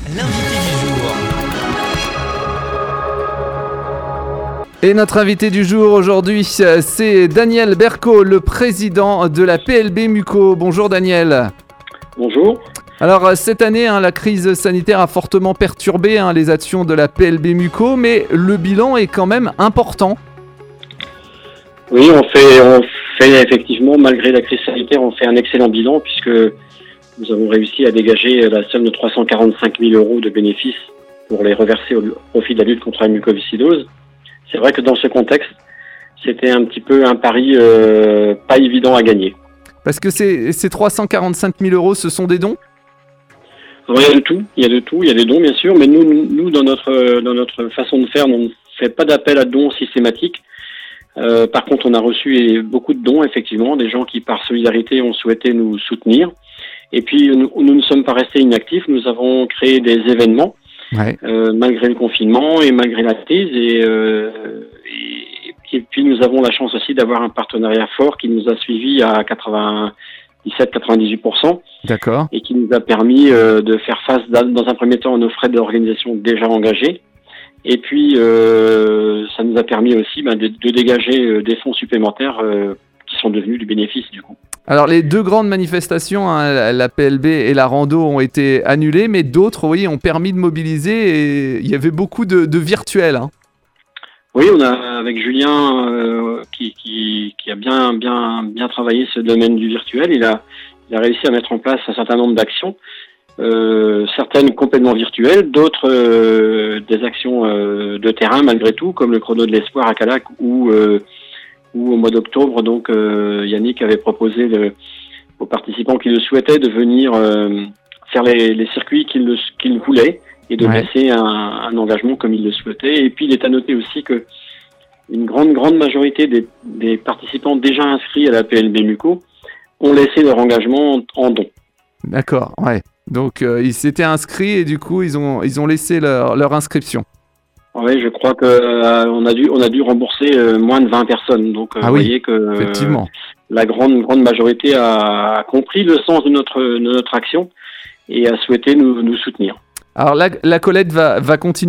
L'invité du jour. Et notre invité du jour aujourd'hui, c'est Daniel Berco, le président de la PLB Muco. Bonjour Daniel. Bonjour. Alors cette année, la crise sanitaire a fortement perturbé les actions de la PLB Muco, mais le bilan est quand même important. Oui, on fait effectivement, malgré la crise sanitaire, on fait un excellent bilan puisque nous avons réussi à dégager la somme de 345 000 € de bénéfices pour les reverser au profit de la lutte contre la mucoviscidose. C'est vrai que dans ce contexte, c'était un petit peu un pari pas évident à gagner. Parce que ces 345 000 €, ce sont des dons ? Alors, il y a de tout. Il y a des dons, bien sûr, mais nous dans notre façon de faire, on ne fait pas d'appel à dons systématiques. Par contre, on a reçu beaucoup de dons, effectivement, des gens qui, par solidarité, ont souhaité nous soutenir. Et puis, nous ne sommes pas restés inactifs. Nous avons créé des événements, malgré le confinement et malgré la crise. Et puis, nous avons la chance aussi d'avoir un partenariat fort qui nous a suivis à 97-98%. D'accord. Et qui nous a permis de faire face, dans un premier temps, à nos frais d'organisation déjà engagés. Et puis, ça nous a permis aussi de dégager des fonds supplémentaires qui sont devenus du bénéfice, du coup. Alors, les deux grandes manifestations, la PLB et la Rando, ont été annulées, mais d'autres, oui, ont permis de mobiliser et il y avait beaucoup de virtuels. Oui, on a, avec Julien, qui a bien travaillé ce domaine du virtuel, il a réussi à mettre en place un certain nombre d'actions, certaines complètement virtuelles, d'autres des actions de terrain malgré tout, comme le chrono de l'espoir à Calac ou au mois d'octobre. Donc Yannick avait proposé aux participants qui le souhaitaient de venir faire les circuits qu'ils voulaient et de laisser un engagement comme ils le souhaitaient. Et puis il est à noter aussi que une grande majorité des participants déjà inscrits à la PLB Muco ont laissé leur engagement en don. D'accord, ouais. Donc ils s'étaient inscrits et du coup ils ont laissé leur inscription. Oui, je crois que on a dû rembourser moins de 20 personnes. Donc vous voyez que effectivement. La grande majorité a compris le sens de notre action et a souhaité nous soutenir. Alors la collecte va continuer ?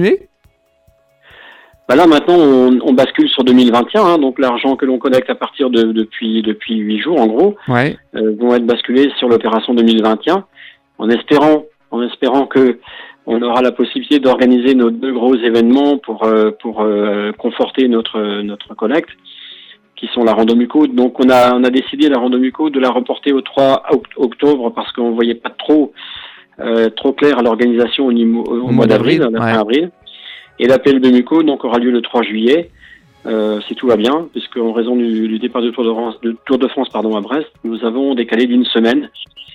Là maintenant on bascule sur 2021, donc l'argent que l'on collecte à partir depuis 8 jours en gros vont être basculés sur l'opération 2021 en espérant que on aura la possibilité d'organiser nos deux gros événements pour conforter notre collecte, qui sont la Rando Muco. Donc on a décidé la Rando Muco de la reporter au 3 octobre parce qu'on voyait pas trop clair à l'organisation au mois d'avril, à la fin avril. Et l'appel de Muco donc aura lieu le 3 juillet, si tout va bien, puisque en raison du départ du Tour de France à Brest, nous avons décalé d'une semaine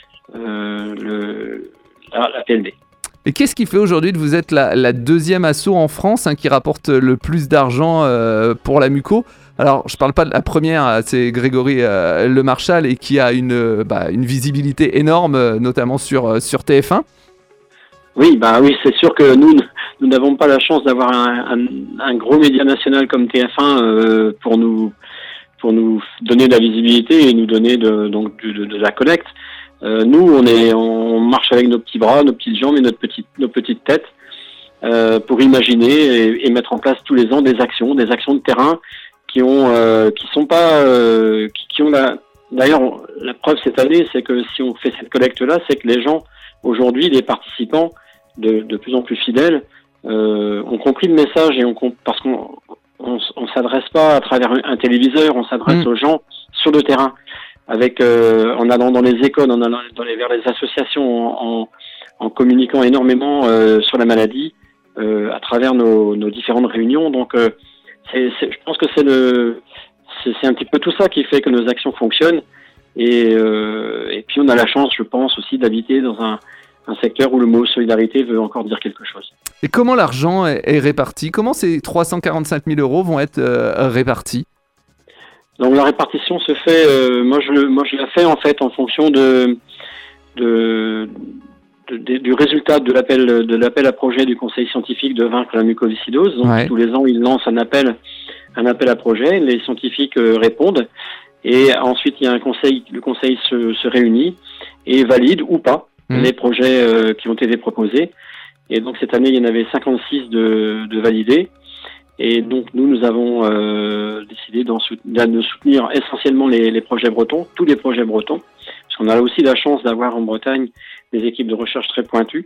la PLB. Et qu'est-ce qui fait aujourd'hui que vous êtes la deuxième asso en France qui rapporte le plus d'argent pour la Muco ? Alors, je ne parle pas de la première, c'est Grégory Le Marchal, et qui a une visibilité énorme, notamment sur TF1. Oui, c'est sûr que nous n'avons pas la chance d'avoir un gros média national comme TF1 pour nous donner de la visibilité et nous donner de la collecte. Nous, on marche avec nos petits bras, nos petites jambes et nos petites têtes pour imaginer et mettre en place tous les ans des actions de terrain qui ont D'ailleurs, la preuve cette année, c'est que si on fait cette collecte-là, c'est que les gens aujourd'hui, les participants de plus en plus fidèles, ont compris le message parce qu'on s'adresse pas à travers un téléviseur, on s'adresse aux gens sur le terrain. En allant dans les écoles, en allant vers les associations, en communiquant énormément sur la maladie à travers nos différentes réunions. Donc, je pense que c'est un petit peu tout ça qui fait que nos actions fonctionnent. Et puis, on a la chance, je pense, aussi d'habiter dans un secteur où le mot solidarité veut encore dire quelque chose. Et comment l'argent est réparti ? Comment ces 345 000 € vont être répartis ? Donc la répartition se fait, moi je la fais en fait en fonction du résultat de l'appel à projet du conseil scientifique de vaincre la mucoviscidose. Donc tous les ans, ils lancent un appel à projet, les scientifiques répondent et ensuite il y a le conseil se réunit et valide ou pas les projets qui ont été proposés. Et donc cette année, il y en avait 56 de validés. Et donc nous avons décidé de soutenir essentiellement les projets bretons, tous les projets bretons, parce qu'on a aussi la chance d'avoir en Bretagne des équipes de recherche très pointues.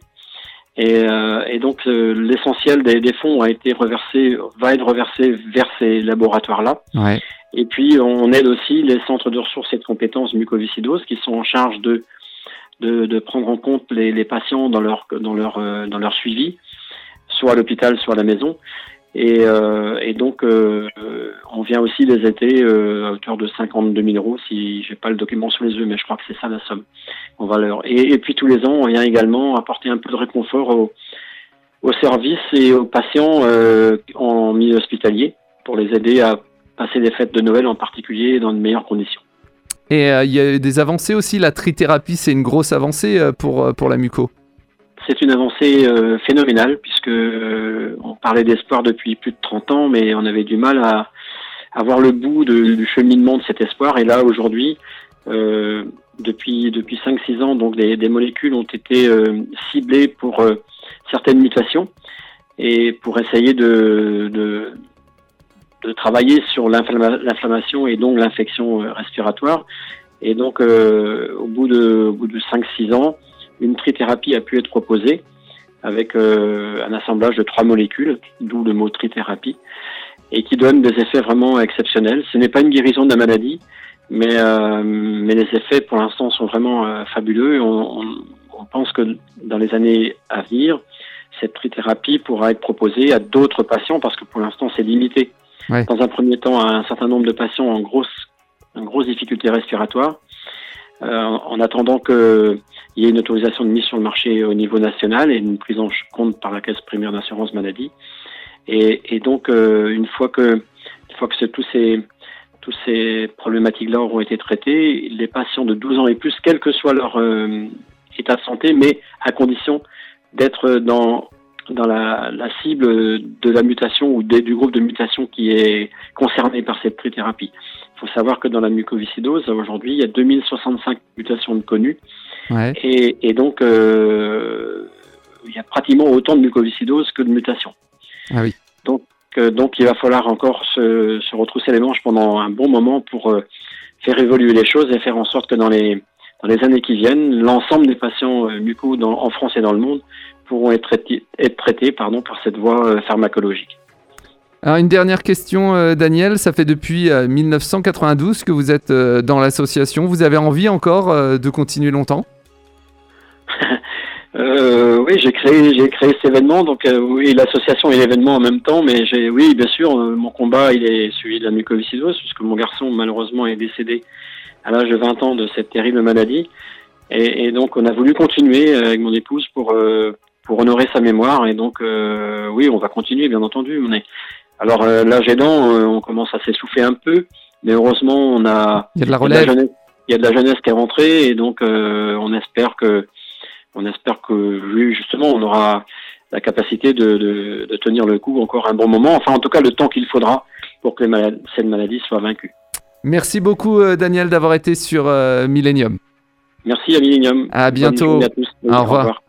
Et donc l'essentiel des fonds va être reversé vers ces laboratoires-là. Ouais. Et puis on aide aussi les centres de ressources et de compétences mucoviscidose qui sont en charge de prendre en compte les patients dans leur suivi, soit à l'hôpital, soit à la maison. Et donc on vient aussi les aider à hauteur de 52 000 euros, si j'ai pas le document sous les yeux, mais je crois que c'est ça la somme. Et puis tous les ans, on vient également apporter un peu de réconfort aux services et aux patients en milieu hospitalier pour les aider à passer les fêtes de Noël en particulier dans de meilleures conditions. Et il y a eu des avancées aussi, la trithérapie, c'est une grosse avancée pour la muco. C'est une avancée phénoménale, puisque on parlait d'espoir depuis plus de 30 ans, mais on avait du mal à voir le bout du cheminement de cet espoir. Et là, aujourd'hui, depuis 5-6 ans, donc des molécules ont été ciblées pour certaines mutations et pour essayer de travailler sur l'inflammation et donc l'infection respiratoire. Et donc, au bout de 5-6 ans, une trithérapie a pu être proposée avec un assemblage de 3 molécules, d'où le mot trithérapie, et qui donne des effets vraiment exceptionnels. Ce n'est pas une guérison de la maladie, mais les effets pour l'instant sont vraiment fabuleux. On pense que dans les années à venir, cette trithérapie pourra être proposée à d'autres patients parce que pour l'instant c'est limité. Ouais. Dans un premier temps à un certain nombre de patients en grosse difficulté respiratoire, en attendant qu'il y ait une autorisation de mise sur le marché au niveau national et une prise en compte par la Caisse primaire d'assurance maladie. Et donc une fois que tous ces problématiques-là auront été traitées, les patients de 12 ans et plus, quel que soit leur état de santé, mais à condition d'être dans la cible de la mutation ou du groupe de mutation qui est concerné par cette trithérapie. Il faut savoir que dans la mucoviscidose, aujourd'hui, il y a 2065 mutations connues. Ouais. Et donc, il y a pratiquement autant de mucoviscidose que de mutations. Ah oui. Donc, il va falloir encore se retrousser les manches pendant un bon moment pour faire évoluer les choses et faire en sorte que dans les années qui viennent, l'ensemble des patients mucos en France et dans le monde pourront être traités par cette voie pharmacologique. Alors une dernière question, Daniel, ça fait depuis 1992 que vous êtes dans l'association. Vous avez envie encore de continuer longtemps ? Oui, j'ai créé cet événement, donc oui, l'association et l'événement en même temps, mais oui, bien sûr, mon combat, il est celui de la mucoviscidose, puisque mon garçon, malheureusement, est décédé à l'âge de 20 ans de cette terrible maladie. Et donc, on a voulu continuer avec mon épouse pour honorer sa mémoire. Et donc, oui, on va continuer, bien entendu. Alors, l'âge aidant, on commence à s'essouffler un peu, mais heureusement, il y a de la relève. Il y a de la jeunesse qui est rentrée, et donc, on espère que justement, on aura la capacité de tenir le coup encore un bon moment. Enfin, en tout cas, le temps qu'il faudra pour que cette maladie soit vaincue. Merci beaucoup, Daniel, d'avoir été sur Millennium. Merci à Millennium. À bientôt. Bonne journée à tous. Au revoir.